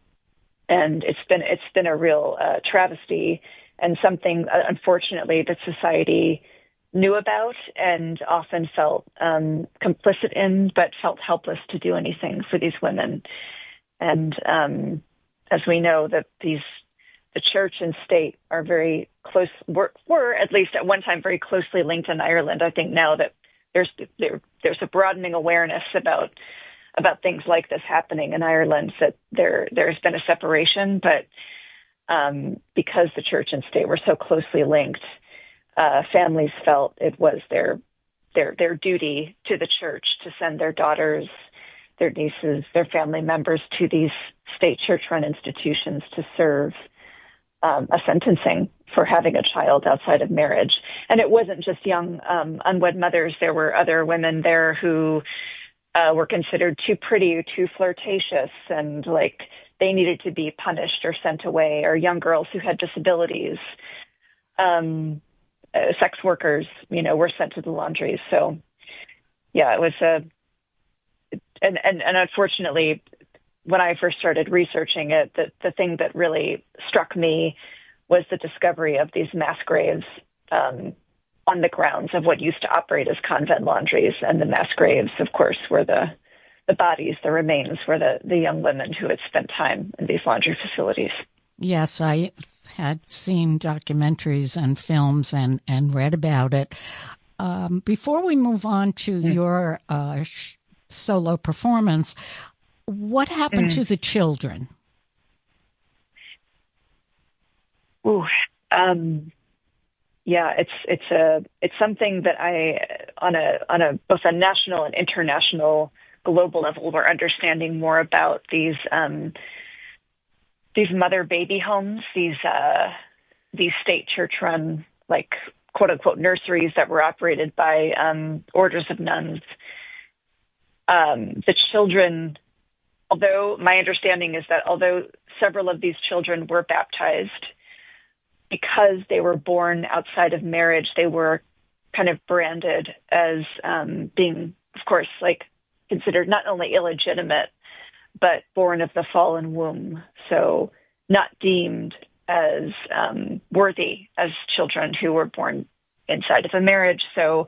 And it's been it's been a real uh, travesty, and something, uh, unfortunately, that society knew about and often felt um, complicit in, but felt helpless to do anything for these women. And um, as we know, that these the church and state are very close, were, were at least at one time very closely linked in Ireland. I think now that there's there, there's a broadening awareness about. about things like this happening in Ireland, that there, there's been a separation, but um, because the church and state were so closely linked, uh, families felt it was their, their, their duty to the church to send their daughters, their nieces, their family members to these state church-run institutions to serve um, a sentencing for having a child outside of marriage. And it wasn't just young um, unwed mothers. There were other women there who Uh, were considered too pretty or too flirtatious, and like they needed to be punished or sent away, or young girls who had disabilities. Um, uh, sex workers, you know, were sent to the laundries. So, yeah, it was a, and, and, and unfortunately, when I first started researching it, the, the thing that really struck me was the discovery of these mass graves, um, on the grounds of what used to operate as convent laundries, and the mass graves, of course, were the the bodies, the remains, were the, the young women who had spent time in these laundry facilities. Yes, I had seen documentaries and films and, and read about it. Um, before we move on to mm. your uh, sh- solo performance, what happened mm. to the children? Ooh, um... Yeah, it's it's a it's something that I on a on a both a national and international global level we're understanding more about these um, these mother baby homes, these uh, these state church run like quote unquote nurseries that were operated by um, orders of nuns. Um, the children, although my understanding is that although several of these children were baptized, because they were born outside of marriage, they were kind of branded as um, being, of course, like considered not only illegitimate, but born of the fallen womb. So not deemed as um, worthy as children who were born inside of a marriage. So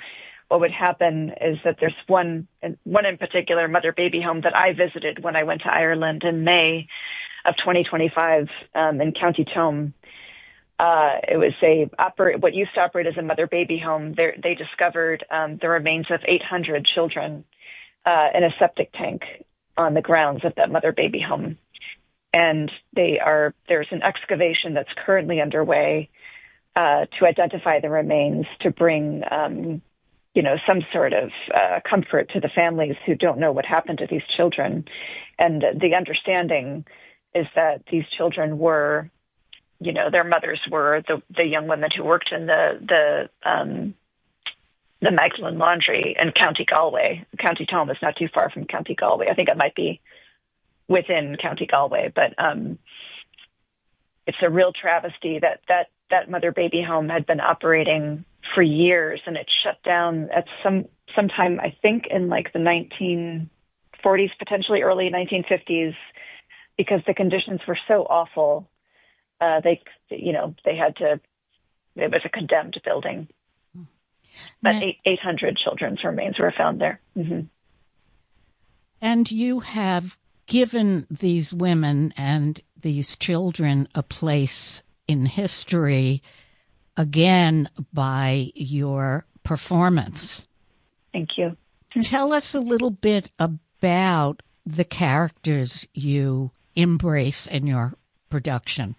what would happen is that there's one, one in particular mother-baby home that I visited when I went to Ireland in May of twenty twenty-five um, in County Tome. Uh, it was a operate what used to operate as a mother-baby home. There, they discovered um, the remains of eight hundred children uh, in a septic tank on the grounds of that mother-baby home. And they are there's an excavation that's currently underway uh, to identify the remains, to bring um, you know some sort of uh, comfort to the families who don't know what happened to these children. And the understanding is that these children were, you know, their mothers were the the young women who worked in the the um, the Magdalen Laundry in County Galway. County Tome is not too far from County Galway. I think it might be within County Galway, but um, it's a real travesty that that that mother-baby home had been operating for years, and it shut down at some sometime I think in like the nineteen forties, potentially early nineteen fifties, because the conditions were so awful. Uh, they, you know, they had to. It was a condemned building, but eight eight hundred children's remains were found there. Mm-hmm. And you have given these women and these children a place in history again by your performance. Thank you. Tell us a little bit about the characters you embrace in your production.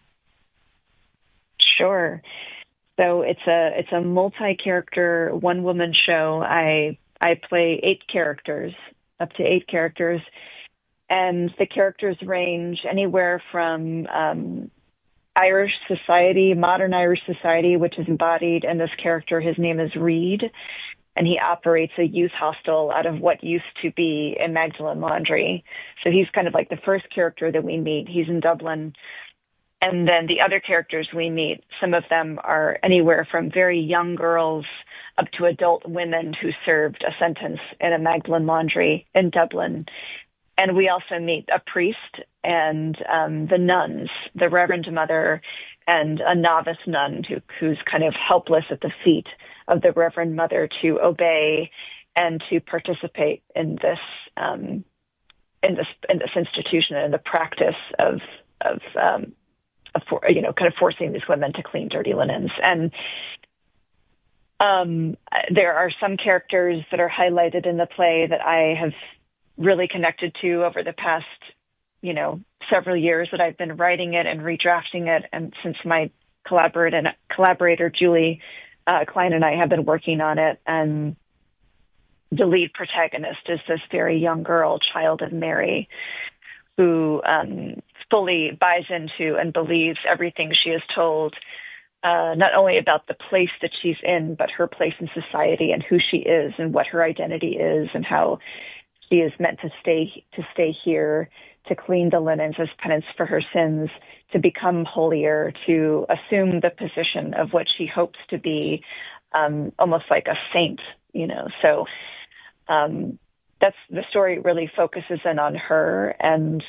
Sure. So it's a it's a multi-character, one-woman show. I I play eight characters, up to eight characters. And the characters range anywhere from um, Irish society, modern Irish society, which is embodied in this character. His name is Reed, and he operates a youth hostel out of what used to be a Magdalen Laundry. So he's kind of like the first character that we meet. He's in Dublin. And then the other characters we meet, some of them are anywhere from very young girls up to adult women who served a sentence in a Magdalen Laundry in Dublin. And we also meet a priest and um, the nuns, the Reverend Mother and a novice nun who, who's kind of helpless at the feet of the Reverend Mother to obey and to participate in this um, in this in this institution and the practice of of, um, of for, you know kind of forcing these women to clean dirty linens. And um, there are some characters that are highlighted in the play that I have really connected to over the past, you know, several years that I've been writing it and redrafting it. And since my collaborator, collaborator Julie uh, Klein and I have been working on it. And the lead protagonist is this very young girl, child of Mary, who um, fully buys into and believes everything she is told, uh, not only about the place that she's in, but her place in society and who she is and what her identity is and how she is meant to stay to stay here, to clean the linens as penance for her sins, to become holier, to assume the position of what she hopes to be, um, almost like a saint, you know. So um, that's the story really focuses in on her and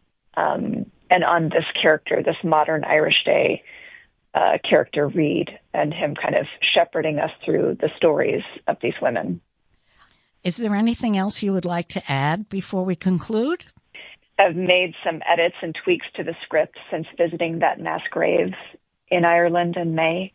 um, and on this character, this modern Irish Day uh, character Reed, and him kind of shepherding us through the stories of these women. Is there anything else you would like to add before we conclude? I've made some edits and tweaks to the script since visiting that mass grave in Ireland in May,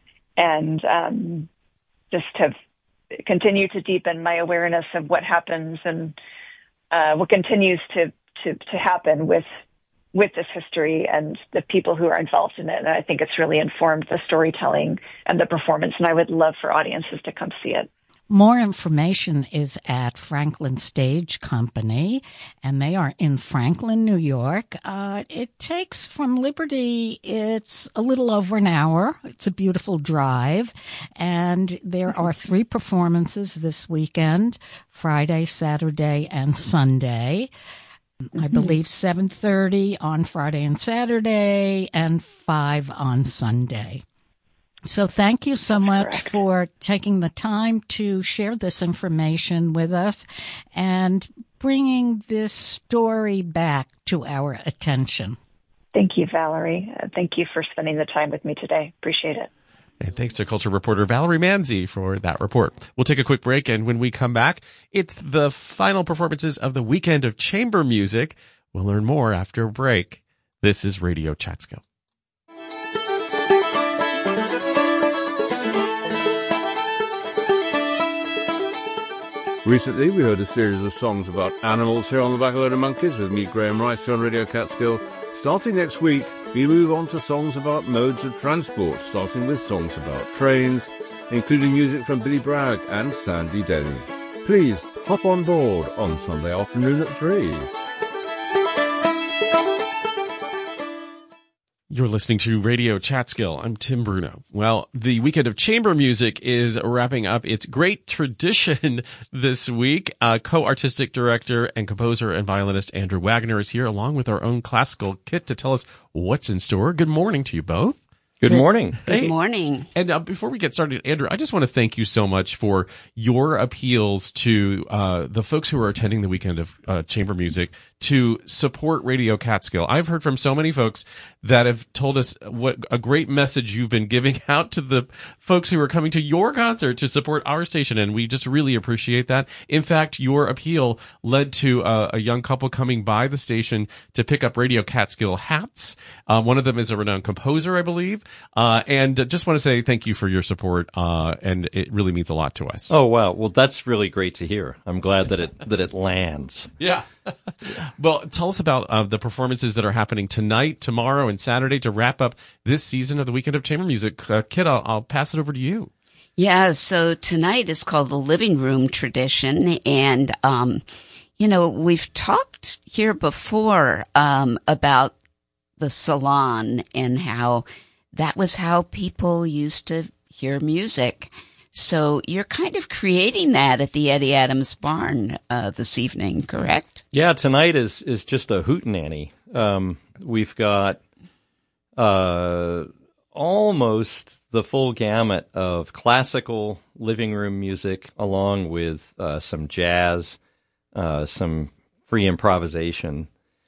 and um, just have continued to deepen my awareness of what happens and uh, what continues to, to, to happen with with this history and the people who are involved in it. And I think it's really informed the storytelling and the performance, and I would love for audiences to come see it. More information is at Franklin Stage Company, and they are in Franklin, New York. Uh, it takes from Liberty, it's a little over an hour. It's a beautiful drive, and there are three performances this weekend, Friday, Saturday, and Sunday. I believe seven thirty on Friday and Saturday, and five on Sunday. So thank you so much Correct. for taking the time to share this information with us and bringing this story back to our attention. Thank you, Valerie. Uh, thank you for spending the time with me today. Appreciate it. And thanks to culture reporter Valerie Manzi for that report. We'll take a quick break, and when we come back, it's the final performances of the Weekend of Chamber Music. We'll learn more after a break. This is Radio Chatskill. Recently, we heard a series of songs about animals here on the Back of Load of Monkeys with me, Graham Rice, here on Radio Catskill. Starting next week, we move on to songs about modes of transport, starting with songs about trains, including music from Billy Bragg and Sandy Denny. Please hop on board on Sunday afternoon at three. You're listening to Radio Chatskill. I'm Tim Bruno. Well, the Weekend of Chamber Music is wrapping up its great tradition this week. Uh, co-artistic director and composer and violinist Andrew Wagner is here along with our own classical kit to tell us what's in store. Good morning to you both. Good morning. Good Hey. morning. And uh, before we get started, Andrew, I just want to thank you so much for your appeals to uh, the folks who are attending the Weekend of uh, Chamber Music to support Radio Catskill. I've heard from so many folks that have told us what a great message you've been giving out to the folks who are coming to your concert to support our station, and we just really appreciate that. In fact, your appeal led to uh, a young couple coming by the station to pick up Radio Catskill hats. Uh, one of them is a renowned composer, I believe. Uh, and uh, just want to say thank you for your support, uh, and it really means a lot to us. Oh, wow. Well, that's really great to hear. I'm glad that it that it lands. Yeah. Well, tell us about uh, the performances that are happening tonight, tomorrow, and Saturday to wrap up this season of the Weekend of Chamber Music. Uh, Kit, I'll, I'll pass it over to you. Yeah, so tonight is called the Living Room Tradition, and, um, you know, we've talked here before um, about the salon and how that was how people used to hear music. So you're kind of creating that at the Eddie Adams Barn uh, this evening, correct? Yeah, tonight is, is just a hootenanny. Um, we've got uh, almost the full gamut of classical living room music along with uh, some jazz, uh, some free improvisation.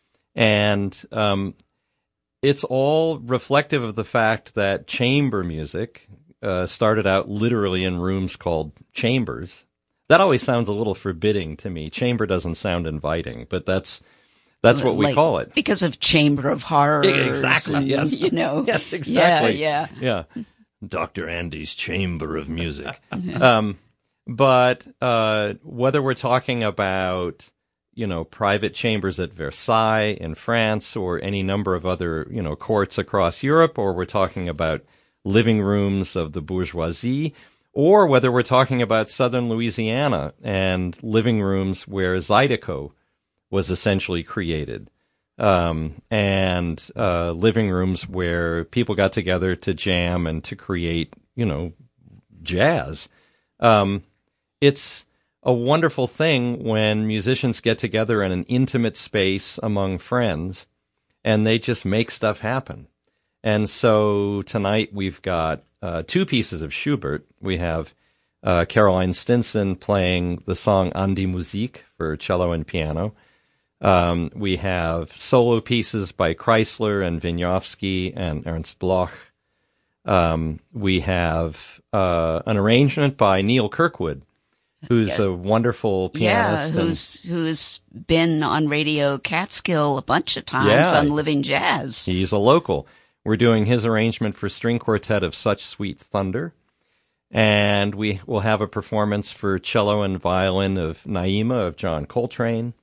And um, it's all reflective of the fact that chamber music uh, started out literally in rooms called chambers. That always sounds a little forbidding to me. Chamber doesn't sound inviting, but that's that's what we Like, call it. Because of Chamber of Horrors. Exactly, and, yes. You know. Yes, exactly. Yeah, yeah. Yeah. Doctor Andy's Chamber of Music. um, but uh, whether we're talking about, you know, private chambers at Versailles in France or any number of other, you know, courts across Europe, or we're talking about living rooms of the bourgeoisie, or whether we're talking about southern Louisiana and living rooms where Zydeco was essentially created, um, and uh, living rooms where people got together to jam and to create, you know, jazz. Um, it's a wonderful thing when musicians get together in an intimate space among friends and they just make stuff happen. And so tonight we've got uh, two pieces of Schubert. We have uh, Caroline Stinson playing the song An die Musik for cello and piano. Um, we have solo pieces by Kreisler and Wieniawski and Ernst Bloch. Um, we have uh, an arrangement by Neil Kirkwood, who's a wonderful pianist. Yeah, who's who's been on Radio Catskill a bunch of times Yeah. on Living Jazz. He's a local. We're doing his arrangement for string quartet of Such Sweet Thunder. And we will have a performance for cello and violin of Naima of John Coltrane.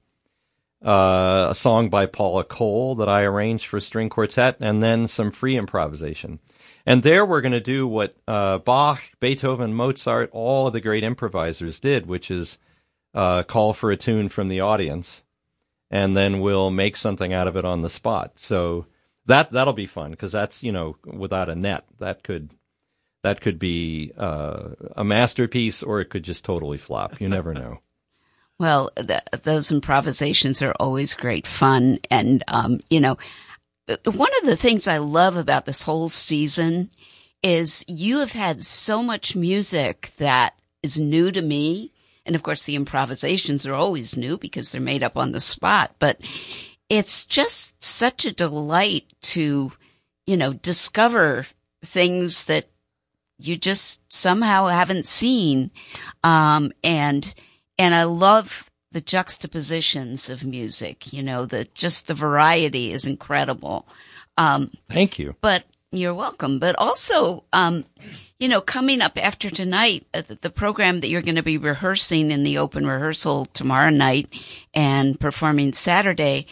Uh, a song by Paula Cole that I arranged for string quartet, and then some free improvisation. And there we're going to do what uh, Bach, Beethoven, Mozart, all of the great improvisers did, which is uh, call for a tune from the audience, and then we'll make something out of it on the spot. So that that'll be fun, because that's, you know, without a net, that could that could be uh, a masterpiece, or it could just totally flop. You never know. Well, th- those improvisations are always great fun. And, um, you know, one of the things I love about this whole season is you have had so much music that is new to me. And of course, the improvisations are always new because they're made up on the spot. But it's just such a delight to, you know, discover things that you just somehow haven't seen. Um, and, and I love the juxtapositions of music, you know, the, just the variety is incredible. Um, Thank you. But you're welcome. But also, um, you know, coming up after tonight, uh, the, the program that you're going to be rehearsing in the open rehearsal tomorrow night and performing Saturday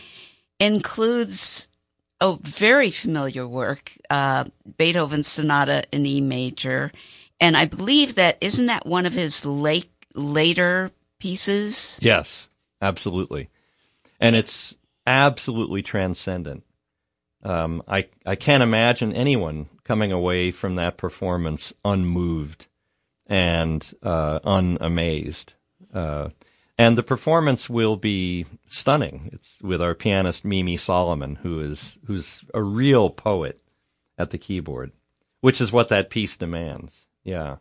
includes a very familiar work, uh, Beethoven's Sonata in E major. And I believe that, isn't that one of his late, later pieces? Yes, absolutely. And it's absolutely transcendent. Um, I, I can't imagine anyone coming away from that performance unmoved and uh, unamazed. Uh, and the performance will be stunning. It's with our pianist Mimi Solomon, who is who's a real poet at the keyboard, which is what that piece demands. Yeah.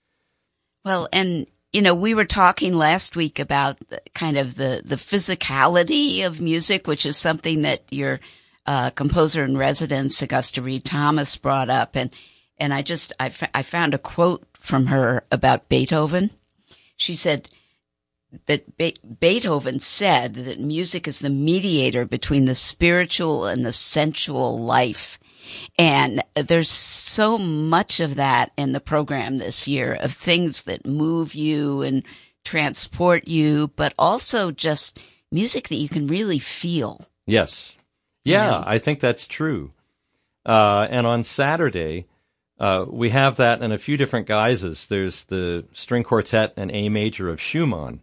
Well, and you know, we were talking last week about the, kind of the, the physicality of music, which is something that your uh, composer in residence, Augusta Reed Thomas, brought up. And, and I just, I, f- I found a quote from her about Beethoven. She said that Be- Beethoven said that music is the mediator between the spiritual and the sensual life. And there's so much of that in the program this year, of things that move you and transport you, but also just music that you can really feel. Yes. Yeah, You know? I think that's true. Uh, and on Saturday, uh, we have that in a few different guises. There's the string quartet and A major of Schumann,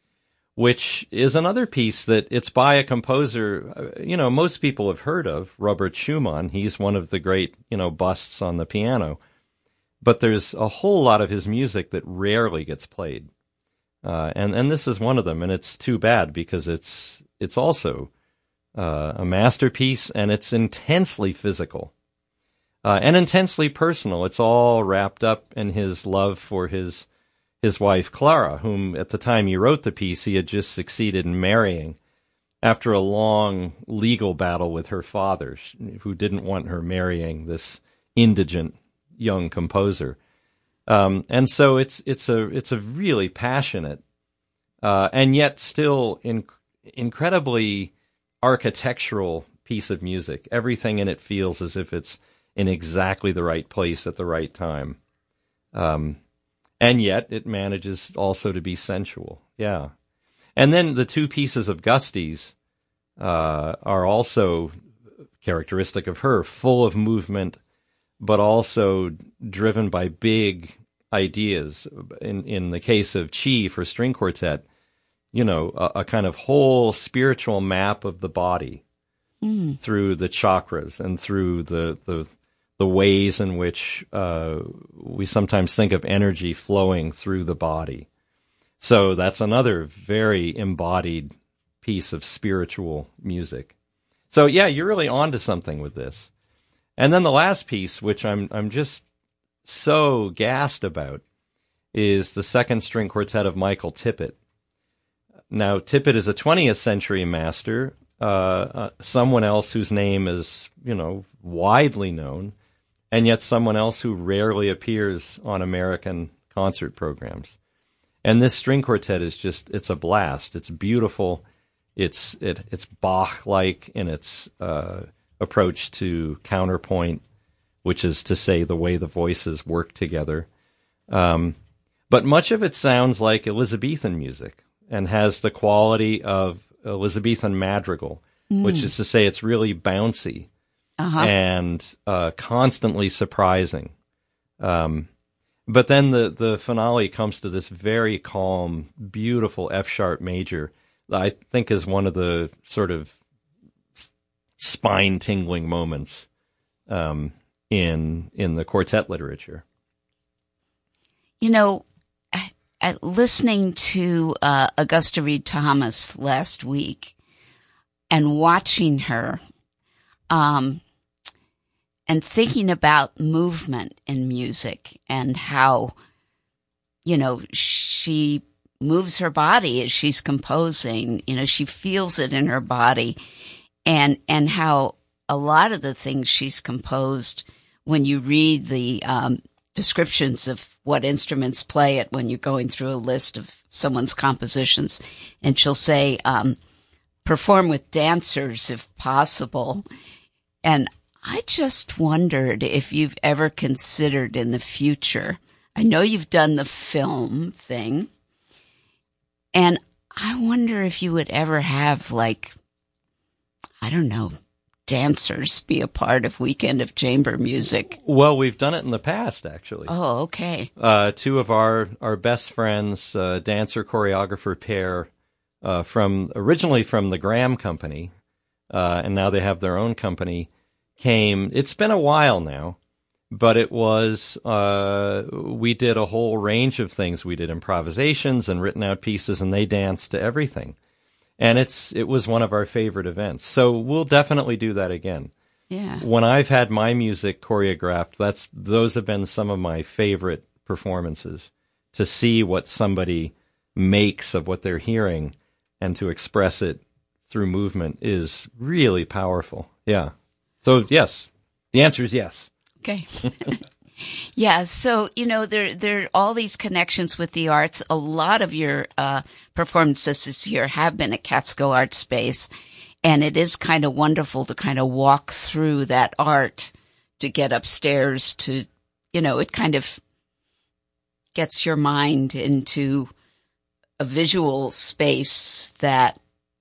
which is another piece that it's by a composer, you know, most people have heard of, Robert Schumann. He's one of the great, you know, busts on the piano. But there's a whole lot of his music that rarely gets played. Uh, and, and this is one of them, and it's too bad because it's it's also uh, a masterpiece, and it's intensely physical uh, and intensely personal. It's all wrapped up in his love for his his wife, Clara, whom at the time he wrote the piece, he had just succeeded in marrying after a long legal battle with her father, who didn't want her marrying this indigent young composer. Um, and so it's it's a it's a really passionate uh, and yet still in, incredibly architectural piece of music. Everything in it feels as if it's in exactly the right place at the right time. Um, And yet it manages also to be sensual. Yeah. And then the two pieces of Gusti's uh, are also characteristic of her, full of movement, but also driven by big ideas. In, in the case of Chi for string quartet, you know, a, a kind of whole spiritual map of the body mm. through the chakras and through the, the the ways in which uh, we sometimes think of energy flowing through the body. So that's another very embodied piece of spiritual music. So yeah, you're really onto something with this. And then the last piece, which I'm I'm just so gassed about, is the second string quartet of Michael Tippett. Now, Tippett is a twentieth century master, uh, uh, someone else whose name is, you know, widely known, and yet someone else who rarely appears on American concert programs. And this string quartet is just, it's a blast. It's beautiful. It's it, it's Bach-like in its uh, approach to counterpoint, which is to say the way the voices work together. Um, but much of it sounds like Elizabethan music and has the quality of Elizabethan madrigal, mm. which is to say it's really bouncy. Uh-huh. And uh, constantly surprising. Um, but then the, the finale comes to this very calm, beautiful F-sharp major that I think is one of the sort of spine-tingling moments um, in in the quartet literature. You know, I, I, listening to uh, Augusta Reed Thomas last week and watching her, Um, and thinking about movement in music and how, you know, she moves her body as she's composing, you know, she feels it in her body, and, and how a lot of the things she's composed, when you read the, um, descriptions of what instruments play it when you're going through a list of someone's compositions. And she'll say, um, perform with dancers if possible. And I just wondered if you've ever considered in the future, I know you've done the film thing, and I wonder if you would ever have, like, I don't know, dancers be a part of Weekend of Chamber Music. Well, we've done it in the past, actually. Oh, okay. Uh, two of our, our best friends, uh, dancer choreographer pair, uh, from originally from the Graham Company, uh, and now they have their own company, came. It's been a while now, but it was, uh, we did a whole range of things. We did improvisations and written out pieces, and they danced to everything. And it's it was one of our favorite events. So we'll definitely do that again. Yeah. When I've had my music choreographed, that's those have been some of my favorite performances. To see what somebody makes of what they're hearing and to express it through movement is really powerful. Yeah. So, yes. The answer is yes. Okay. Yeah, so, you know, there there are all these connections with the arts. A lot of your uh, performances this year have been at Catskill Art Space, and it is kind of wonderful to kind of walk through that art to get upstairs to, you know, it kind of gets your mind into a visual space that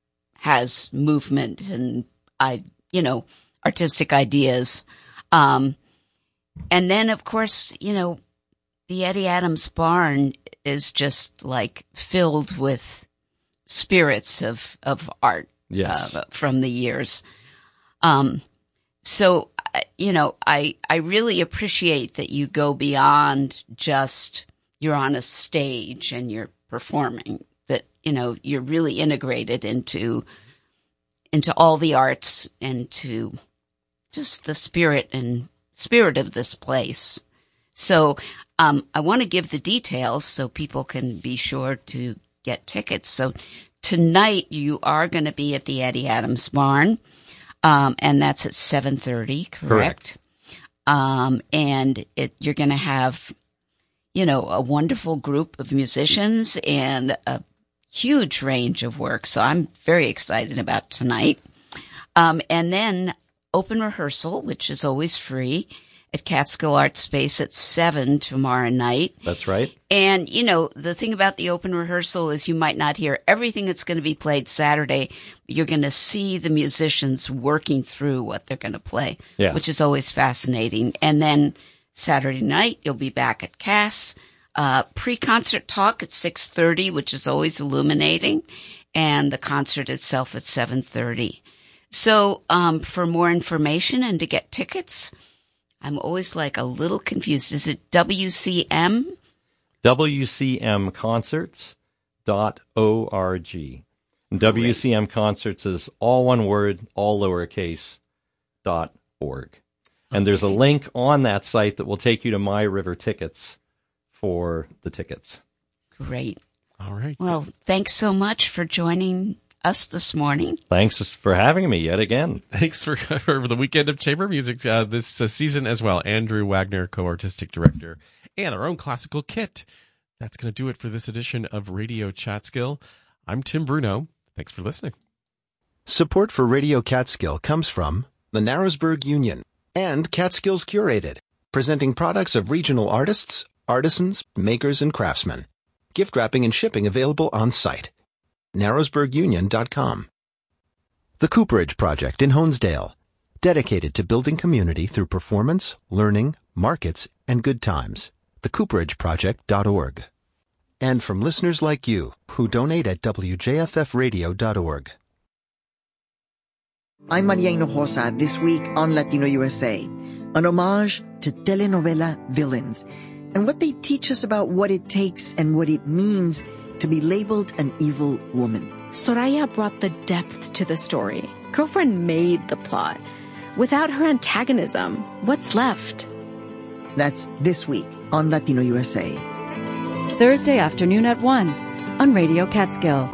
has movement and, I, you know, artistic ideas. Um And then, of course, you know, the Eddie Adams Barn is just like filled with spirits of, of art yes. uh, from the years. Um, so, you know, I, I really appreciate that you go beyond just you're on a stage and you're performing, that, you know, you're really integrated into, into all the arts and to just the spirit and spirit of this place. So um, I want to give the details so people can be sure to get tickets. So tonight you are going to be at the Eddie Adams Barn, um, and that's at seven thirty, correct? Correct. Um, and it, you're going to have, you know, a wonderful group of musicians and a huge range of work. So I'm very excited about tonight. Um, and then open rehearsal, which is always free, at Catskill Art Space at seven tomorrow night. That's right. And, you know, the thing about the open rehearsal is you might not hear everything that's going to be played Saturday, but you're going to see the musicians working through what they're going to play, yeah. which is always fascinating. And then Saturday night, you'll be back at Cass. Uh, pre-concert talk at six thirty, which is always illuminating, and the concert itself at seven thirty. So um, for more information and to get tickets, I'm always like a little confused. Is it W C M? W C M concerts dot org. W C M Concerts is all one word, all lowercase, dot org. And okay. There's a link on that site that will take you to My River Tickets for the tickets. Great. All right. Well, thanks so much for joining us this morning. Thanks for having me yet again. Thanks for, for the Weekend of Chamber Music uh, this uh, season as well. Andrew Wagner, co-artistic director, and our own classical kit. That's going to do it for this edition of Radio Catskill. I'm Tim Bruno. Thanks for listening. Support for Radio Catskill comes from the Narrowsburg Union and Catskills Curated, presenting products of regional artists, artisans, makers, and craftsmen. Gift wrapping and shipping available on site. narrowsburg union dot com. The Cooperage Project in Honesdale, dedicated to building community through performance, learning, markets, and good times. the cooperage project dot org. And from listeners like you who donate at w j f f radio dot org. I'm Maria Hinojosa this week on Latino U S A, an homage to telenovela villains and what they teach us about what it takes and what it means to be labeled an evil woman. Soraya brought the depth to the story. Girlfriend made the plot. Without her antagonism, what's left? That's this week on Latino U S A. Thursday afternoon at one on Radio Catskill.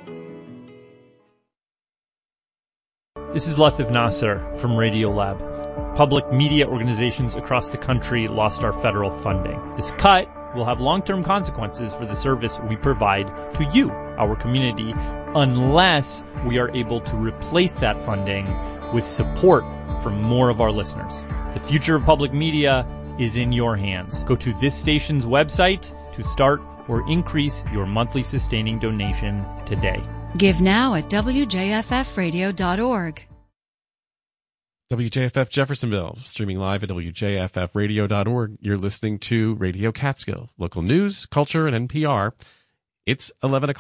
This is Latif Nasser from Radio Lab. public media organizations across the country lost our federal funding. This cut will have long-term consequences for the service we provide to you, our community, unless we are able to replace that funding with support from more of our listeners. The future of public media is in your hands. Go to this station's website to start or increase your monthly sustaining donation today. Give now at w j f f radio dot org. W J F F Jeffersonville, streaming live at w j f f radio dot org. You're listening to Radio Catskill, local news, culture, and N P R. It's eleven o'clock.